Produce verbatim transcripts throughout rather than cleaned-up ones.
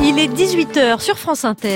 Il est dix-huit heures sur France Inter.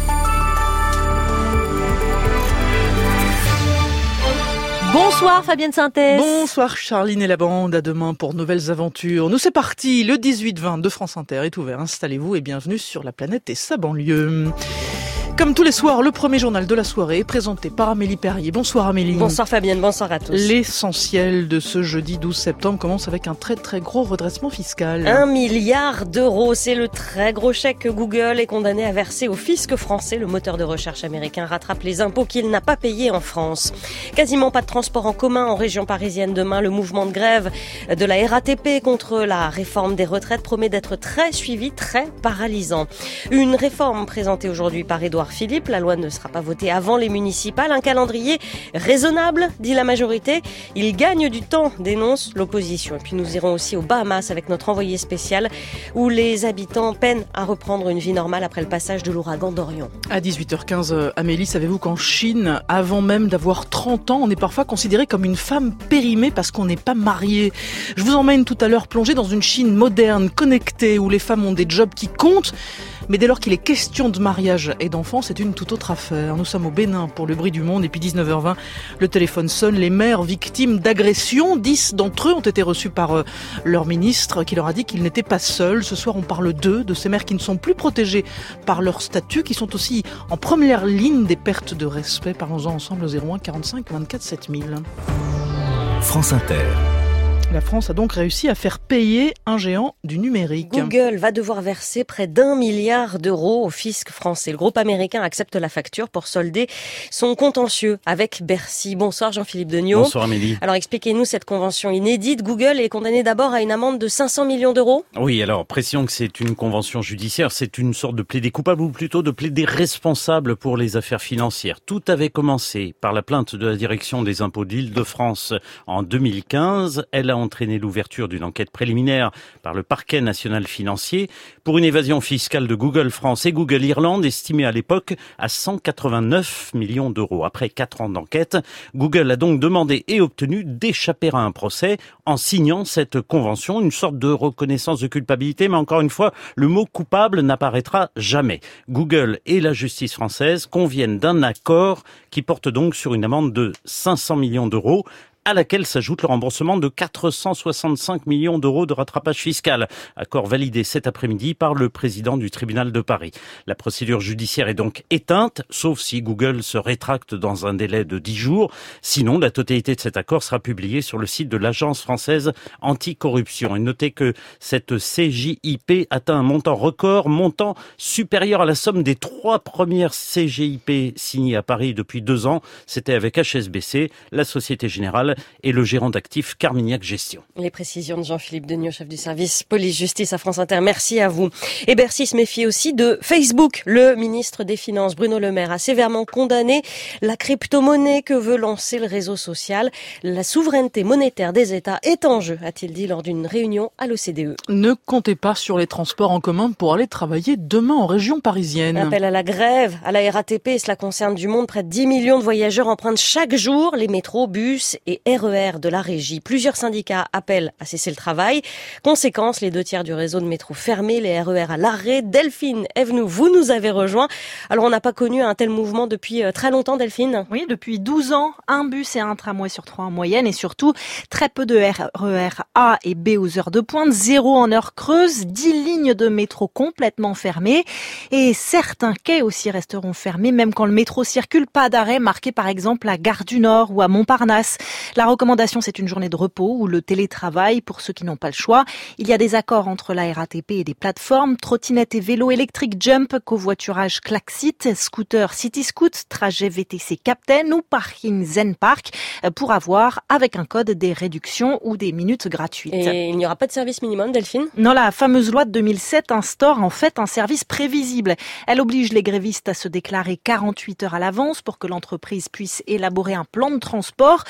Bonsoir Fabienne Synthèse. Bonsoir Charline et la bande, à demain pour nouvelles aventures. Nous c'est parti, le dix-huit vingt de France Inter est ouvert, installez-vous et bienvenue sur la planète et sa banlieue. Comme tous les soirs, le premier journal de la soirée est présenté par Amélie Perrier. Bonsoir Amélie. Bonsoir Fabienne, bonsoir à tous. L'essentiel de ce jeudi douze septembre commence avec un très très gros redressement fiscal. Un milliard d'euros, c'est le très gros chèque que Google est condamné à verser au fisc français. Le moteur de recherche américain rattrape les impôts qu'il n'a pas payés en France. Quasiment pas de transport en commun en région parisienne demain. Le mouvement de grève de la R A T P contre la réforme des retraites promet d'être très suivi, très paralysant. Une réforme présentée aujourd'hui par Édouard Philippe. La loi ne sera pas votée avant les municipales. Un calendrier raisonnable, dit la majorité. Il gagne du temps, dénonce l'opposition. Et puis nous irons aussi aux Bahamas avec notre envoyé spécial où les habitants peinent à reprendre une vie normale après le passage de l'ouragan Dorian. À dix-huit heures quinze, Amélie, savez-vous qu'en Chine, avant même d'avoir trente ans, on est parfois considéré comme une femme périmée parce qu'on n'est pas marié. Je vous emmène tout à l'heure plonger dans une Chine moderne, connectée, où les femmes ont des jobs qui comptent. Mais dès lors qu'il est question de mariage et d'enfants, c'est une toute autre affaire. Nous sommes au Bénin pour le bruit du monde et puis dix-neuf heures vingt, le téléphone sonne. Les mères victimes d'agressions, dix d'entre eux ont été reçus par euh, leur ministre qui leur a dit qu'ils n'étaient pas seuls. Ce soir, on parle d'eux, de ces mères qui ne sont plus protégées par leur statut, qui sont aussi en première ligne des pertes de respect. Parlons-en ensemble au zéro un quarante-cinq vingt-quatre sept mille. France Inter. La France a donc réussi à faire payer un géant du numérique. Google va devoir verser près d'un milliard d'euros au fisc français. Le groupe américain accepte la facture pour solder son contentieux avec Bercy. Bonsoir Jean-Philippe Degnaud. Bonsoir Amélie. Alors expliquez-nous cette convention inédite. Google est condamné d'abord à une amende de cinq cents millions d'euros. Oui, alors précisons que c'est une convention judiciaire, c'est une sorte de plaidé coupable ou plutôt de plaidé responsable pour les affaires financières. Tout avait commencé par la plainte de la direction des impôts de l'Île-de-France en deux mille quinze. Elle a entraîné l'ouverture d'une enquête préliminaire par le parquet national financier pour une évasion fiscale de Google France et Google Irlande estimée à l'époque à cent quatre-vingt-neuf millions d'euros. Après quatre ans d'enquête, Google a donc demandé et obtenu d'échapper à un procès en signant cette convention, une sorte de reconnaissance de culpabilité, mais encore une fois, le mot coupable n'apparaîtra jamais. Google et la justice française conviennent d'un accord qui porte donc sur une amende de cinq cents millions d'euros, à laquelle s'ajoute le remboursement de quatre cent soixante-cinq millions d'euros de rattrapage fiscal. Accord validé cet après-midi par le président du tribunal de Paris. La procédure judiciaire est donc éteinte, sauf si Google se rétracte dans un délai de dix jours. Sinon, la totalité de cet accord sera publiée sur le site de l'Agence française anticorruption. Et notez que cette C J I P atteint un montant record, montant supérieur à la somme des trois premières C G I P signées à Paris depuis deux ans. C'était avec H S B C, la Société Générale et le gérant d'actifs Carmignac Gestion. Les précisions de Jean-Philippe Degnaud, chef du service police-justice à France Inter. Merci à vous. Et Bercy se méfie aussi de Facebook. Le ministre des Finances, Bruno Le Maire, a sévèrement condamné la crypto-monnaie que veut lancer le réseau social. La souveraineté monétaire des États est en jeu, a-t-il dit lors d'une réunion à l'O C D E. Ne comptez pas sur les transports en commun pour aller travailler demain en région parisienne. Appel à la grève à la R A T P, cela concerne du monde. Près de dix millions de voyageurs empruntent chaque jour les métros, bus et R E R de la régie. Plusieurs syndicats appellent à cesser le travail. Conséquence, les deux tiers du réseau de métro fermé, les R E R à l'arrêt. Delphine Evenou, vous nous avez rejoint. Alors on n'a pas connu un tel mouvement depuis très longtemps, Delphine? Oui, depuis douze ans, un bus et un tramway sur trois en moyenne et surtout très peu de R E R A et B aux heures de pointe, zéro en heure creuse, dix lignes de métro complètement fermées et certains quais aussi resteront fermés même quand le métro circule. Pas d'arrêt marqué par exemple à Gare du Nord ou à Montparnasse. La recommandation, c'est une journée de repos ou le télétravail pour ceux qui n'ont pas le choix. Il y a des accords entre la R A T P et des plateformes, trottinettes et vélos électriques Jump, covoiturage Klaxit, scooter City Scoot, trajet V T C Captain ou parking Zen Park pour avoir, avec un code, des réductions ou des minutes gratuites. Et il n'y aura pas de service minimum, Delphine? Non, la fameuse loi de deux mille sept instaure en fait un service prévisible. Elle oblige les grévistes à se déclarer quarante-huit heures à l'avance pour que l'entreprise puisse élaborer un plan de transport, mais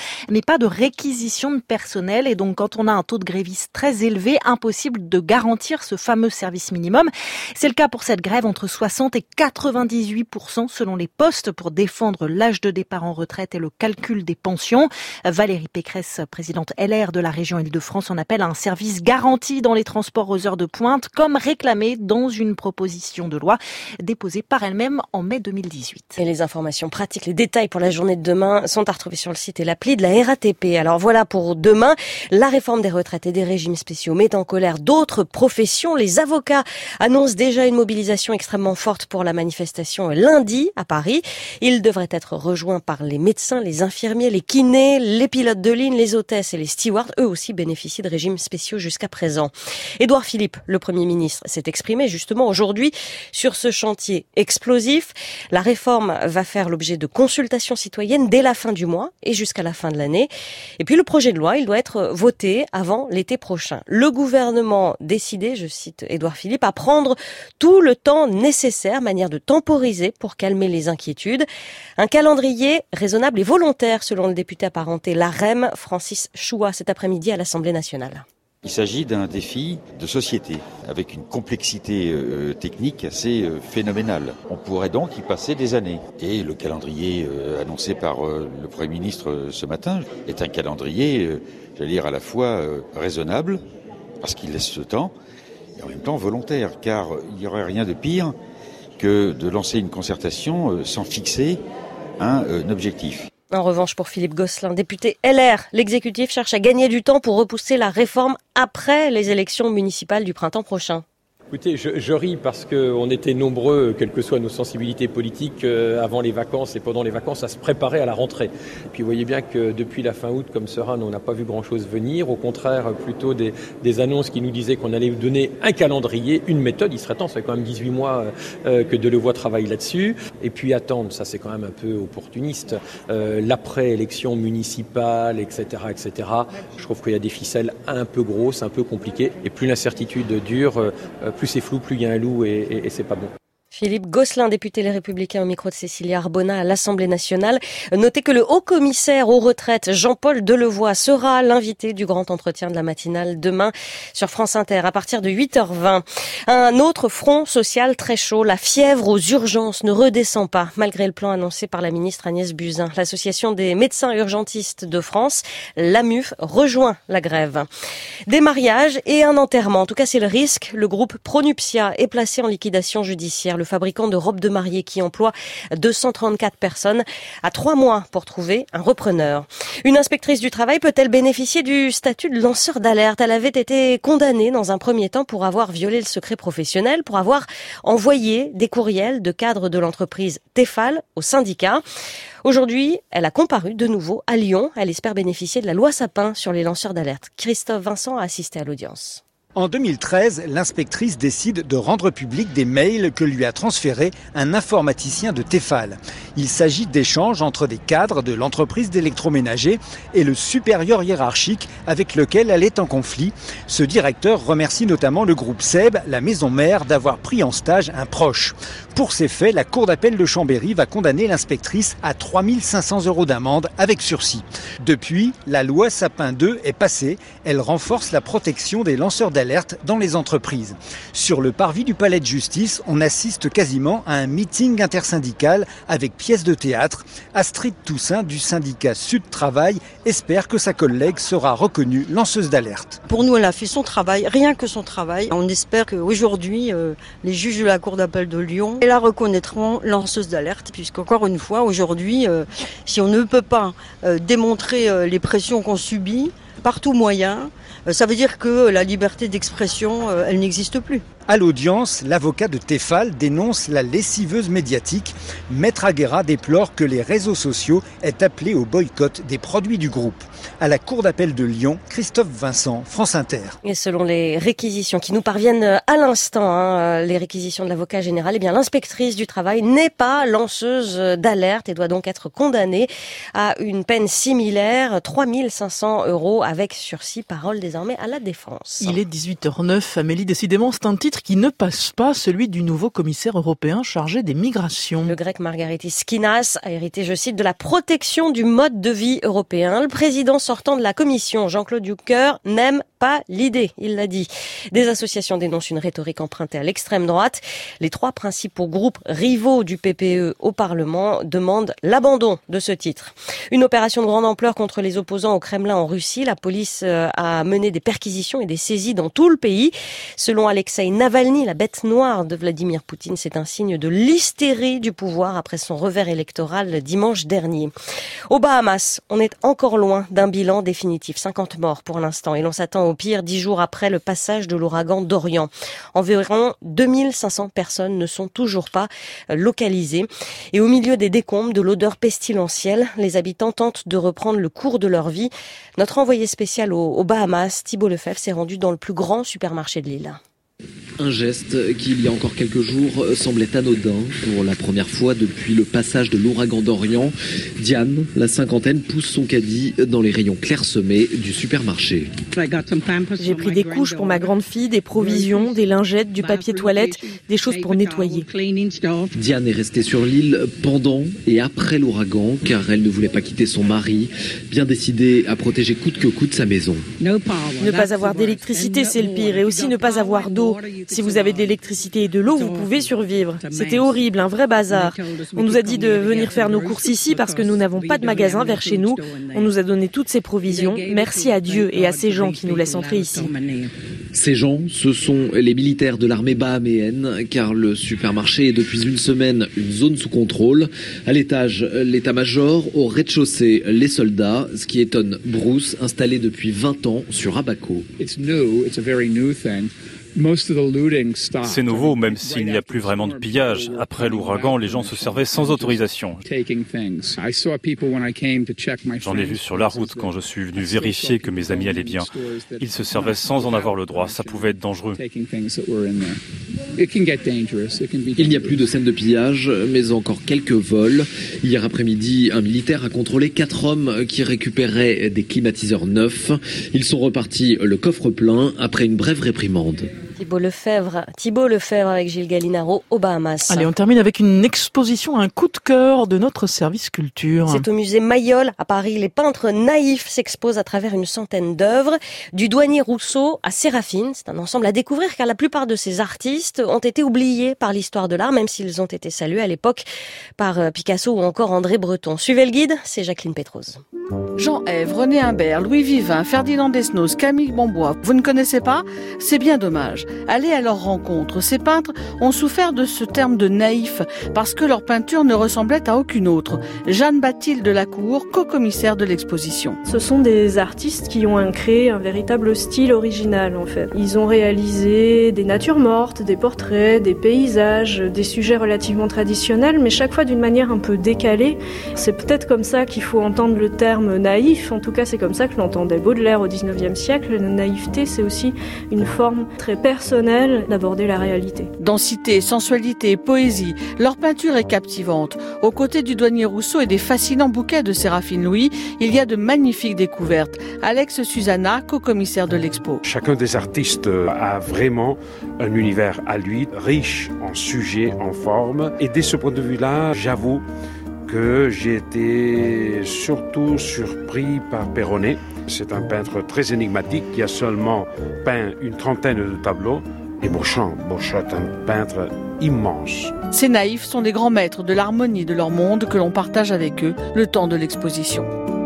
pas de réquisition de personnel et donc quand on a un taux de grévistes très élevé, impossible de garantir ce fameux service minimum. C'est le cas pour cette grève entre soixante et quatre-vingt-dix-huit pour cent selon les postes pour défendre l'âge de départ en retraite et le calcul des pensions. Valérie Pécresse, présidente L R de la région Île-de-France, en appelle à un service garanti dans les transports aux heures de pointe, comme réclamé dans une proposition de loi déposée par elle-même en mai deux mille dix-huit. Et les informations pratiques, les détails pour la journée de demain sont à retrouver sur le site et l'appli de la R A T P. Alors voilà pour demain. La réforme des retraites et des régimes spéciaux met en colère d'autres professions. Les avocats annoncent déjà une mobilisation extrêmement forte pour la manifestation lundi à Paris. Ils devraient être rejoints par les médecins, les infirmiers, les kinés, les pilotes de ligne, les hôtesses et les stewards. Eux aussi bénéficient de régimes spéciaux jusqu'à présent. Édouard Philippe, le Premier ministre, s'est exprimé justement aujourd'hui sur ce chantier explosif. La réforme va faire l'objet de consultations citoyennes dès la fin du mois et jusqu'à la fin de l'année. Et puis le projet de loi, il doit être voté avant l'été prochain. Le gouvernement décidé, je cite Édouard Philippe, à prendre tout le temps nécessaire, manière de temporiser pour calmer les inquiétudes. Un calendrier raisonnable et volontaire, selon le député apparenté l'A R E M, Francis Choua, cet après-midi à l'Assemblée nationale. Il s'agit d'un défi de société, avec une complexité euh, technique assez euh, phénoménale. On pourrait donc y passer des années. Et le calendrier euh, annoncé par euh, le Premier ministre euh, ce matin est un calendrier, euh, j'allais dire, à la fois euh, raisonnable, parce qu'il laisse ce temps, et en même temps volontaire, car il n'y aurait rien de pire que de lancer une concertation euh, sans fixer un, euh, un objectif. En revanche, pour Philippe Gosselin, député L R, l'exécutif cherche à gagner du temps pour repousser la réforme après les élections municipales du printemps prochain. Écoutez, je, je ris parce qu'on était nombreux, quelles que soient nos sensibilités politiques, euh, avant les vacances et pendant les vacances, à se préparer à la rentrée. Puis vous voyez bien que depuis la fin août, comme Sera, on n'a pas vu grand-chose venir. Au contraire, plutôt des, des annonces qui nous disaient qu'on allait donner un calendrier, une méthode. Il serait temps, ça fait quand même dix-huit mois euh, que Delevoye travaille là-dessus. Et puis attendre, ça c'est quand même un peu opportuniste, euh, l'après-élection municipale, et cetera, et cetera. Je trouve qu'il y a des ficelles un peu grosses, un peu compliquées. Et plus l'incertitude dure, euh, plus c'est flou, plus il y a un loup et, et, et c'est pas bon. Philippe Gosselin, député Les Républicains au micro de Cécilia Arbona à l'Assemblée nationale. Notez que le haut-commissaire aux retraites, Jean-Paul Delevoye, sera l'invité du grand entretien de la matinale demain sur France Inter à partir de huit heures vingt. Un autre front social très chaud, la fièvre aux urgences ne redescend pas, malgré le plan annoncé par la ministre Agnès Buzyn. L'association des médecins urgentistes de France, l'A M U F, rejoint la grève. Des mariages et un enterrement, en tout cas c'est le risque. Le groupe Pronuptia est placé en liquidation judiciaire. Le fabricant de robes de mariée qui emploie deux cent trente-quatre personnes a trois mois pour trouver un repreneur. Une inspectrice du travail peut-elle bénéficier du statut de lanceur d'alerte? Elle avait été condamnée dans un premier temps pour avoir violé le secret professionnel, pour avoir envoyé des courriels de cadres de l'entreprise Tefal au syndicat. Aujourd'hui, elle a comparu de nouveau à Lyon. Elle espère bénéficier de la loi Sapin sur les lanceurs d'alerte. Christophe Vincent a assisté à l'audience. En deux mille treize, l'inspectrice décide de rendre public des mails que lui a transférés un informaticien de Tefal. Il s'agit d'échanges entre des cadres de l'entreprise d'électroménager et le supérieur hiérarchique avec lequel elle est en conflit. Ce directeur remercie notamment le groupe Seb, la maison mère, d'avoir pris en stage un proche. Pour ces faits, la cour d'appel de Chambéry va condamner l'inspectrice à trois mille cinq cents euros d'amende avec sursis. Depuis, la loi Sapin deux est passée. Elle renforce la protection des lanceurs d'alerte d'alerte dans les entreprises. Sur le parvis du palais de justice, on assiste quasiment à un meeting intersyndical avec pièces de théâtre. Astrid Toussaint du syndicat Sud Travail espère que sa collègue sera reconnue lanceuse d'alerte. Pour nous, elle a fait son travail, rien que son travail. On espère qu'aujourd'hui, euh, les juges de la Cour d'appel de Lyon la reconnaîtront lanceuse d'alerte, puisqu'encore une fois, aujourd'hui, euh, si on ne peut pas euh, démontrer euh, les pressions qu'on subit, par tout moyen, ça veut dire que la liberté d'expression, elle n'existe plus. À l'audience, l'avocat de Tefal dénonce la lessiveuse médiatique. Maître Aguera déplore que les réseaux sociaux aient appelé au boycott des produits du groupe. À la Cour d'appel de Lyon, Christophe Vincent, France Inter. Et selon les réquisitions qui nous parviennent à l'instant, hein, les réquisitions de l'avocat général, eh bien l'inspectrice du travail n'est pas lanceuse d'alerte et doit donc être condamnée à une peine similaire, trois mille cinq cents euros avec sursis, parole désormais à la défense. Il est dix-huit heures neuf, Amélie, décidément c'est un titre titre qui ne passe pas, celui du nouveau commissaire européen chargé des migrations. Le grec Margaritis Skinas a hérité, je cite, de la protection du mode de vie européen. Le président sortant de la commission, Jean-Claude Juncker, n'aime pas l'idée, il l'a dit. Des associations dénoncent une rhétorique empruntée à l'extrême droite. Les trois principaux groupes rivaux du P P E au Parlement demandent l'abandon de ce titre. Une opération de grande ampleur contre les opposants au Kremlin en Russie. La police a mené des perquisitions et des saisies dans tout le pays. Selon Alexeï Navalny, la bête noire de Vladimir Poutine, c'est un signe de l'hystérie du pouvoir après son revers électoral dimanche dernier. Aux Bahamas, on est encore loin d'un bilan définitif. cinquante morts pour l'instant et l'on s'attend au pire dix jours après le passage de l'ouragan Dorian. Environ deux mille cinq cents personnes ne sont toujours pas localisées. Et au milieu des décombres, de l'odeur pestilentielle, les habitants tentent de reprendre le cours de leur vie. Notre envoyé spécial aux Bahamas, Thibault Lefebvre, s'est rendu dans le plus grand supermarché de l'île. Un geste qui, il y a encore quelques jours, semblait anodin. Pour la première fois depuis le passage de l'ouragan Dorian, Diane, la cinquantaine, pousse son caddie dans les rayons clairsemés du supermarché. J'ai pris des couches pour ma grande fille, des provisions, des lingettes, du papier toilette, des choses pour nettoyer. Diane est restée sur l'île pendant et après l'ouragan, car elle ne voulait pas quitter son mari, bien décidée à protéger coûte que coûte sa maison. Ne pas avoir d'électricité, c'est le pire, et aussi ne pas avoir d'eau. Si vous avez de l'électricité et de l'eau, vous pouvez survivre. C'était horrible, un vrai bazar. On nous a dit de venir faire nos courses ici parce que nous n'avons pas de magasin vers chez nous. On nous a donné toutes ces provisions. Merci à Dieu et à ces gens qui nous laissent entrer ici. Ces gens, ce sont les militaires de l'armée bahaméenne, car le supermarché est depuis une semaine une zone sous contrôle. À l'étage, l'état-major, au rez-de-chaussée, les soldats, ce qui étonne Bruce, installé depuis vingt ans sur Abaco. C'est nouveau, même s'il n'y a plus vraiment de pillage. Après l'ouragan, les gens se servaient sans autorisation. J'en ai vu sur la route quand je suis venu vérifier que mes amis allaient bien. Ils se servaient sans en avoir le droit. Ça pouvait être dangereux. Il n'y a plus de scène de pillage, mais encore quelques vols. Hier après-midi, un militaire a contrôlé quatre hommes qui récupéraient des climatiseurs neufs. Ils sont repartis le coffre plein après une brève réprimande. Thibault Lefebvre, Thibault Lefebvre avec Gilles Gallinaro aux Bahamas. Allez, on termine avec une exposition, un coup de cœur de notre service culture. C'est au musée Mayol à Paris. Les peintres naïfs s'exposent à travers une centaine d'œuvres. Du douanier Rousseau à Séraphine. C'est un ensemble à découvrir car la plupart de ces artistes ont été oubliés par l'histoire de l'art, même s'ils ont été salués à l'époque par Picasso ou encore André Breton. Suivez le guide, c'est Jacqueline Pétrose. Jean Ève, René Imbert, Louis Vivin, Ferdinand Desnos, Camille Bombois. Vous ne connaissez pas ? C'est bien dommage. Allez à leur rencontre. Ces peintres ont souffert de ce terme de naïf parce que leur peinture ne ressemblait à aucune autre. Jeanne Bathilde Lacour, co-commissaire de l'exposition. Ce sont des artistes qui ont créé un véritable style original en fait. Ils ont réalisé des natures mortes, des portraits, des paysages, des sujets relativement traditionnels, mais chaque fois d'une manière un peu décalée. C'est peut-être comme ça qu'il faut entendre le terme naïf. En tout cas, c'est comme ça que l'entendait Baudelaire au dix-neuvième siècle. La naïveté, c'est aussi une forme très personnelle d'aborder la réalité. Densité, sensualité, poésie, leur peinture est captivante. Aux côtés du douanier Rousseau et des fascinants bouquets de Séraphine Louis, il y a de magnifiques découvertes. Alex Susanna, co-commissaire de l'expo. Chacun des artistes a vraiment un univers à lui, riche en sujets, en formes. Et dès ce point de vue-là, j'avoue que j'ai été surtout surpris par Perronnet. C'est un peintre très énigmatique qui a seulement peint une trentaine de tableaux. Et Beauchamp, Beauchamp est un peintre immense. Ces naïfs sont des grands maîtres de l'harmonie de leur monde que l'on partage avec eux le temps de l'exposition.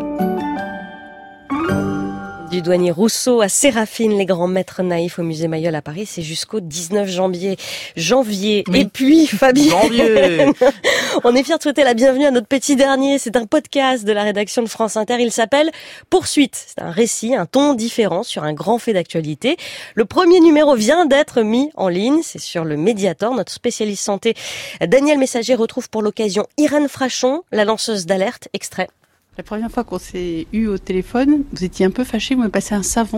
Du douanier Rousseau à Séraphine, les grands maîtres naïfs au musée Mayol à Paris, c'est jusqu'au dix-neuf janvier. Janvier. Oui. Et puis, Fabien. Janvier. On est fiers de souhaiter la bienvenue à notre petit dernier. C'est un podcast de la rédaction de France Inter. Il s'appelle Poursuite. C'est un récit, un ton différent sur un grand fait d'actualité. Le premier numéro vient d'être mis en ligne. C'est sur le Mediator. Notre spécialiste santé, Daniel Messager, retrouve pour l'occasion Irène Frachon, la lanceuse d'alerte. Extrait. La première fois qu'on s'est eu au téléphone, vous étiez un peu fâché, vous me passez un savon.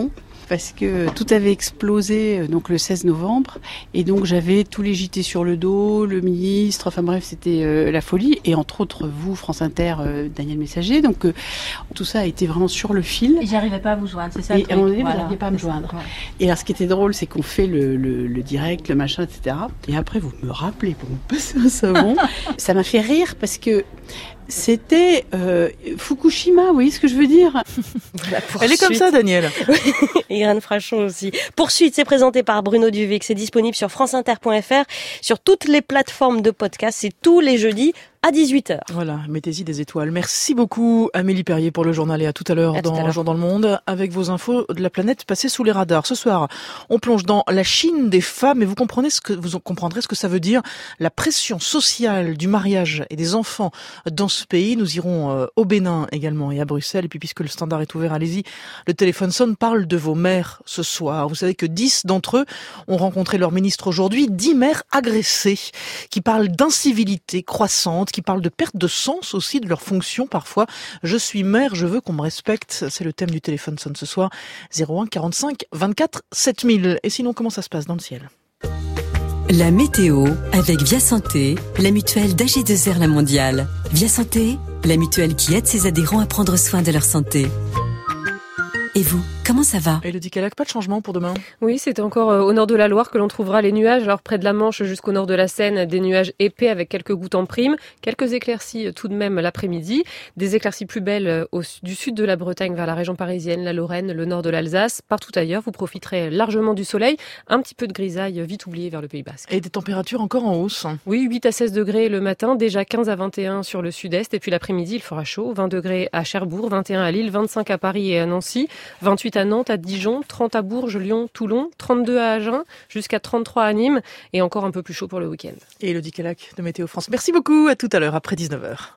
parce que tout avait explosé donc le seize novembre et donc j'avais tous les J T sur le dos, le ministre, enfin bref c'était euh, la folie et entre autres vous France Inter, euh, Daniel Messager, donc euh, tout ça a été vraiment sur le fil. Et j'arrivais pas à vous joindre, c'est ça Et le truc. à un moment donné, Voilà. vous n'arriviez pas à me joindre. Ouais. Et alors ce qui était drôle c'est qu'on fait le, le, le direct, le machin, et cetera. Et après vous me rappelez pour me passer un savon. Ça m'a fait rire parce que c'était euh, Fukushima, vous voyez ce que je veux dire? Elle est comme ça, Daniel. Irène Frachon aussi. Poursuite, c'est présenté par Bruno Duvic. C'est disponible sur franceinter point f r, sur toutes les plateformes de podcast. C'est tous les jeudis à dix-huit heures. Voilà, mettez-y des étoiles. Merci beaucoup Amélie Perrier pour le journal et à tout à l'heure À tout à dans l'heure. Jour dans le Monde avec vos infos de la planète passées sous les radars. Ce soir, on plonge dans la Chine des femmes et vous comprenez ce que vous comprendrez ce que ça veut dire la pression sociale du mariage et des enfants dans ce pays. Nous irons euh, au Bénin également et à Bruxelles. Et puis puisque le standard est ouvert, allez-y. Le téléphone sonne, parle de vos mères ce soir. Vous savez que dix d'entre eux ont rencontré leur ministre aujourd'hui. dix mères agressées qui parlent d'incivilité croissante, qui parlent de perte de sens aussi de leur fonction parfois. Je suis mère, je veux qu'on me respecte. C'est le thème du téléphone sonne ce soir. zéro un quarante-cinq vingt-quatre sept mille. Et sinon, comment ça se passe dans le ciel? La météo avec Via Santé, la mutuelle d'A G deux R La Mondiale. Via Santé, la mutuelle qui aide ses adhérents à prendre soin de leur santé. Et vous, comment ça va? Élodie Calac, pas de changement pour demain? Oui, c'est encore au nord de la Loire que l'on trouvera les nuages. Alors près de la Manche jusqu'au nord de la Seine, des nuages épais avec quelques gouttes en prime. Quelques éclaircies tout de même l'après-midi. Des éclaircies plus belles au, du sud de la Bretagne vers la région parisienne, la Lorraine, le nord de l'Alsace. Partout ailleurs, vous profiterez largement du soleil. Un petit peu de grisaille vite oubliée vers le Pays Basque. Et des températures encore en hausse? Oui, huit à seize degrés le matin, déjà quinze à vingt et un sur le sud-est. Et puis l'après-midi, il fera chaud. vingt degrés à Cherbourg, vingt et un à Lille, vingt-cinq à Paris et à Nancy, vingt-huit à Nantes, à Dijon, trente à Bourges, Lyon, Toulon, trente-deux à Agen, jusqu'à trente-trois à Nîmes et encore un peu plus chaud pour le week-end. Et Élodie Calac de Météo France. Merci beaucoup, à tout à l'heure après dix-neuf heures.